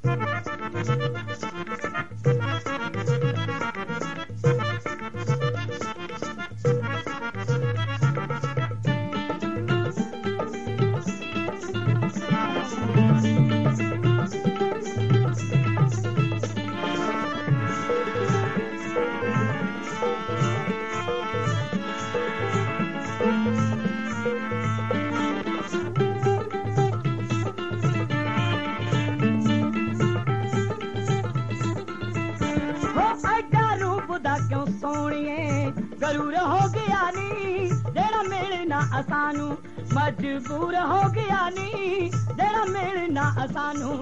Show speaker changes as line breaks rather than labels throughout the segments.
गरूर हो गया नी जेड़ा मिलना असानू मजबूर हो गया नी जेड़ा मिलना असानू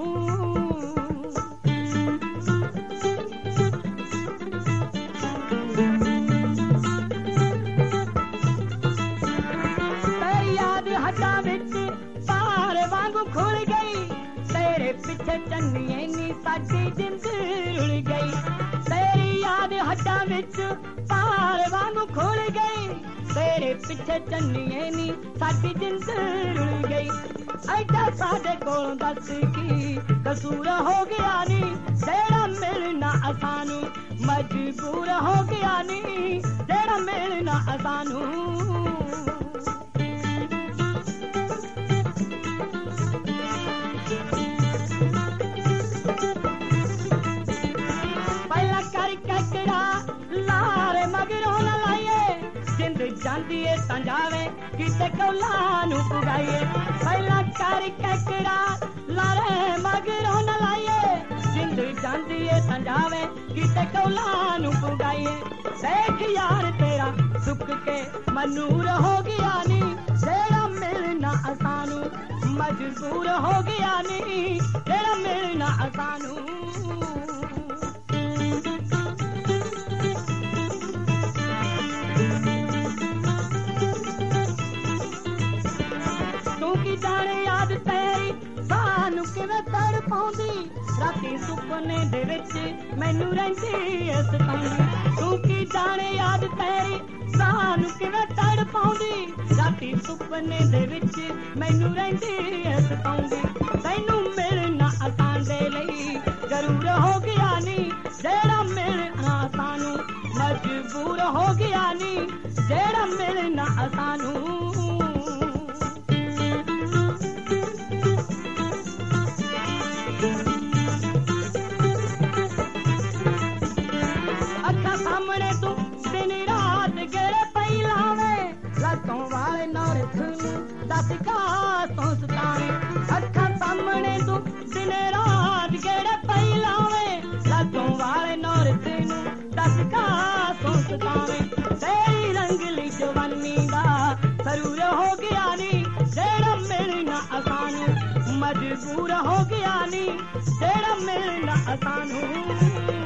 तेरी याद हटा विच पार वांगू खुल गई तेरे पिछे चन्निए नी साडी जिंद रुल गई तेरी याद हटा विच पार वांगू खुल गई तेरे पिछे चन्निए नी साडी जिंद रुल गई ऐसा साडे कोलों दस की कसूर हो गया नी जेड़ा मिलना असानू मजबूर हो गया नी जेड़ा मिलना असानू पहला कर ककड़ा लारे मगरों न लाइए जिंद जांदी है संजावे किते कौला नू पुगाइए पहला कर ककड़ा लारे मगरों न लाइए जिंद जांदी है संजावे किते कौला नू पुगाइए देख यार तेरा सुख के मनूर हो गया नी जेड़ा मिलना असानू मजबूर हो गया नी जेड़ा मिलना असानू जाने याद तेरी सानू किवें तड़ पाउंदी राती सुपने दे विच मैनू रहिंदी इस ताईं तू की जाने याद तेरी सानू किवें तड़ पाउंदी राती सुपने दे विच मैनू रहिंदी इस ताईं तैनू मिलना असान दे लई जरूर हो गया नी जेड़ा मिलना सानू मजबूर हो गया नी जेड़ा मिलना असानू सामने तू दिन रात गेड़े पई लावे लातों वाले नौरे थनू दस कातों सतावे अखा सामने तू दिन रात गेड़े पई लावे लातों वाले नौरे थनू दस कातों सतावे तेरी रंगली जवानी दा सरूर हो गया नी जेड़ा मिलना असानू मजबूर हो गया नी जेड़ा मिलना असानू